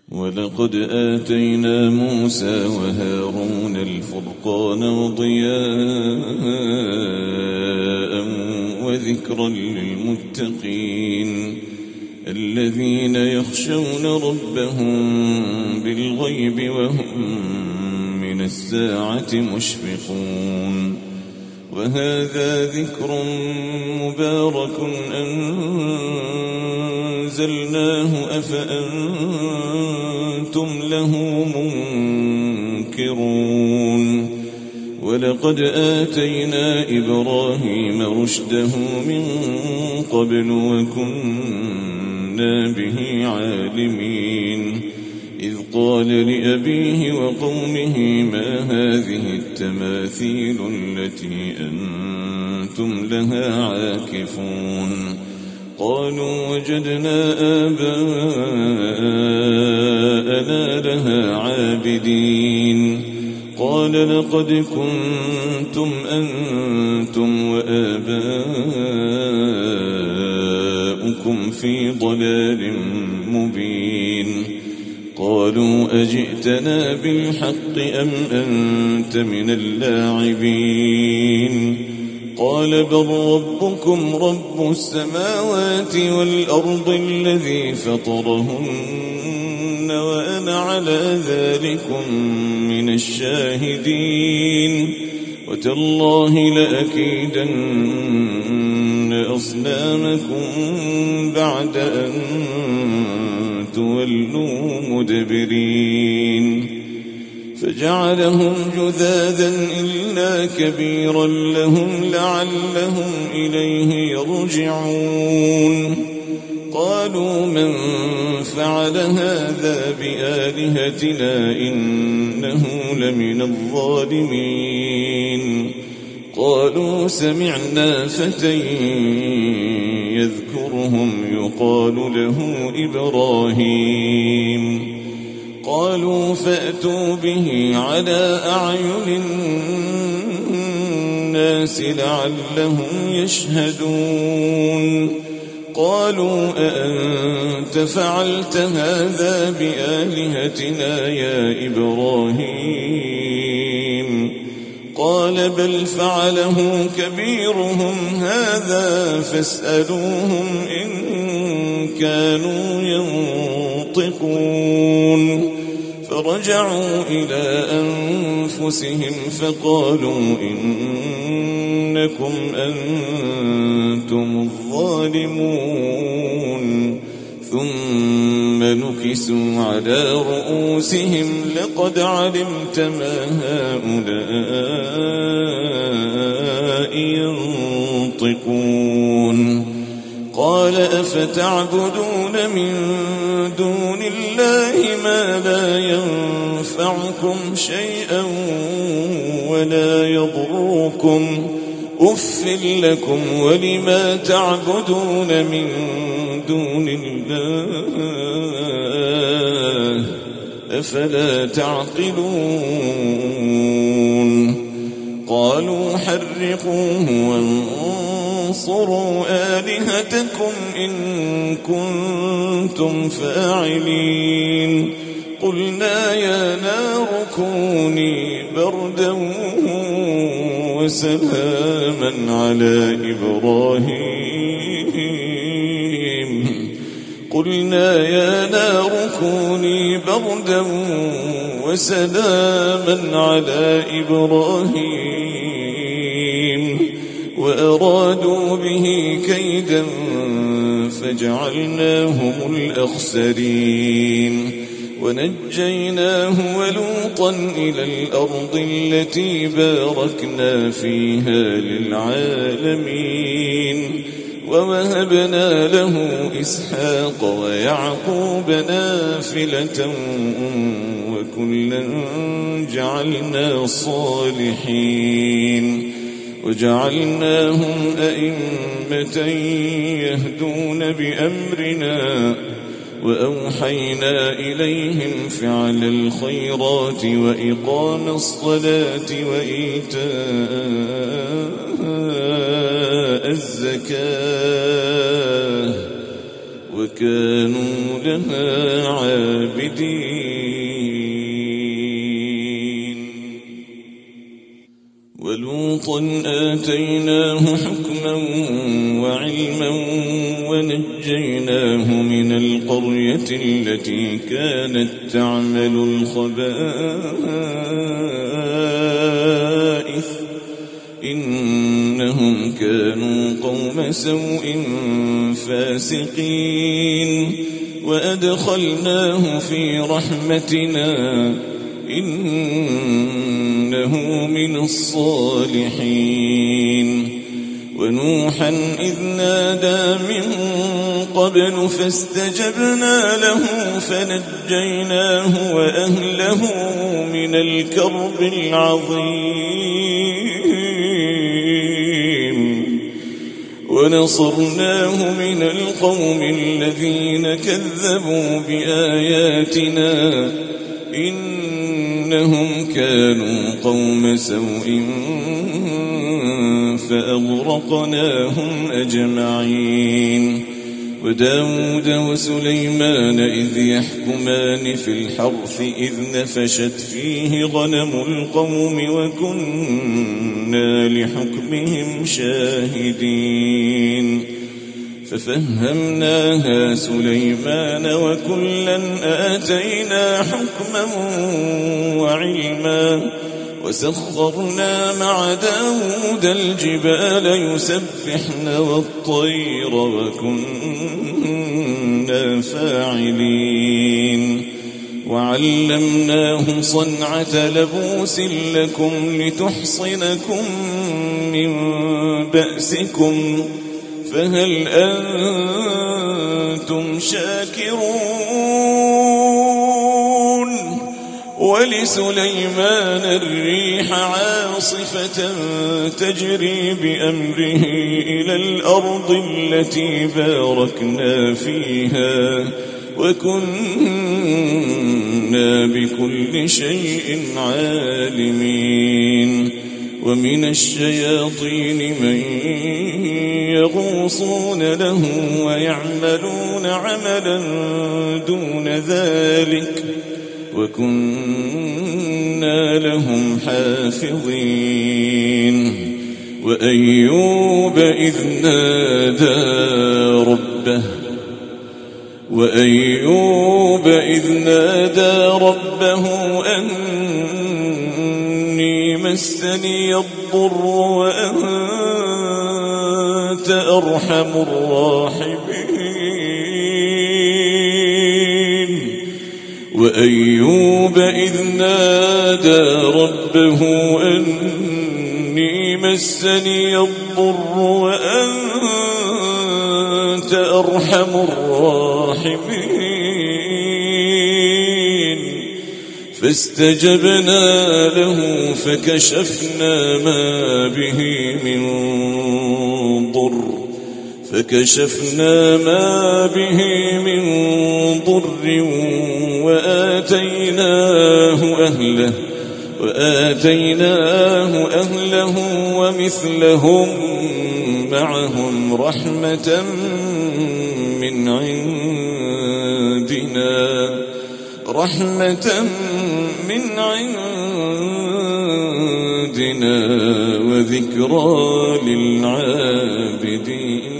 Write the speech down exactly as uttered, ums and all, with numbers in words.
ولقد آتينا موسى وهارون الفرقان وضياء وذكرا للمتقين الذين يخشون ربهم بالغيب وهم من الساعة مشفقون. وهذا ذكر مبارك أنزلناه أفأنتم له منكرون. ولقد آتينا إبراهيم رشده من قبل وكنا به عالمين. إذ قال لأبيه وقومه ما هذه التماثيل التي أنتم لها عاكفون. قالوا وجدنا آباءنا لها عابدين. قال لقد كنتم أنتم وآباؤكم في ضلال مبين. قالوا أجئتنا بالحق أم أنت من اللاعبين. قال بل ربكم رب السماوات والأرض الذي فطرهن وأنا على ذلكم من الشاهدين. وتالله لأكيدن أصنامكم بعد أن تولوا مدبرين. فجعلهم جذاذا إلا كبيرا لهم لعلهم إليه يرجعون. قالوا من فعل هذا بآلهتنا إنه لمن الظالمين. قالوا سمعنا فتى يذكرهم يقال له إبراهيم. قالوا فأتوا به على أعين الناس لعلهم يشهدون. قالوا أأنت فعلت هذا بآلهتنا يا إبراهيم؟ قال بل فعله كبيرهم هذا فاسألوهم إن كانوا ينطقون. فرجعوا إلى أنفسهم فقالوا إنكم أنتم الظالمون. ثم نكسوا على رؤوسهم لقد علمت ما هؤلاء ينطقون. قال أفتعبدون من دون الله ما لا ينفعكم شيئا ولا يضركم أف لكم ولما تعبدون من دون الله أفلا تعقلون. قالوا حرقوه وانصروا آلهتكم إن كنتم فاعلين. قلنا يا نار كوني بردا وسلاما على إبراهيم. قلنا يا نار كوني بردا وسلاما على إبراهيم. وأرادوا به كيدا فجعلناهم الأخسرين. ونجيناه ولوطا إلى الأرض التي باركنا فيها للعالمين. ووهبنا له إسحاق ويعقوب نافلة وكلا جعلنا صالحين. وجعلناهم أئمة يهدون بأمرنا وأوحينا إليهم فعل الخيرات وإقام الصلاة وإيتاء الزكاة وكانوا لها عابدين. ولوطا آتيناه حكما وعلما ونجيناه من القرية التي كانت تعمل الخبائث إنهم كانوا قوم سوء فاسقين وأدخلناه في رحمتنا إنه من الصالحين. ونوحا إذ نادى من قبل فاستجبنا له فنجيناه وأهله من الكرب العظيم ونصرناه من القوم الذين كذبوا بآياتنا إنهم كانوا قوم سوء فأغرقناهم أجمعين. وداود وسليمان إذ يحكمان في الحرث إذ نفشت فيه غنم القوم وكنا لحكمهم شاهدين. ففهمناها سليمان وكلا آتينا حكما وعلما وسخرنا مع داود الجبال يسبحن والطير وكنا فاعلين. وعلمناه صنعة لبوس لكم لتحصنكم من بأسكم فهل أنتم شاكرون؟ ولسليمان الريح عاصفة تجري بأمره إلى الأرض التي باركنا فيها وكنا بكل شيء عالمين. ومن الشياطين من يغوصون له ويعملون عملا دون ذلك وكنا لهم حافظين. وأيوب إذ نادى ربه وأيوب إذ نادى ربه أني مسني الضر وأنت أرحم الراحمين. وأيوب إذ نادى ربه أني مسني الضر وأنت أرحم الراحمين. فاستجبنا له فكشفنا ما به من ضر فكشفنا ما به من ضر وآتيناه أهله وآتيناه أهله ومثلهم معهم رحمة من عندنا رحمة من عندنا وذكرى للعابدين.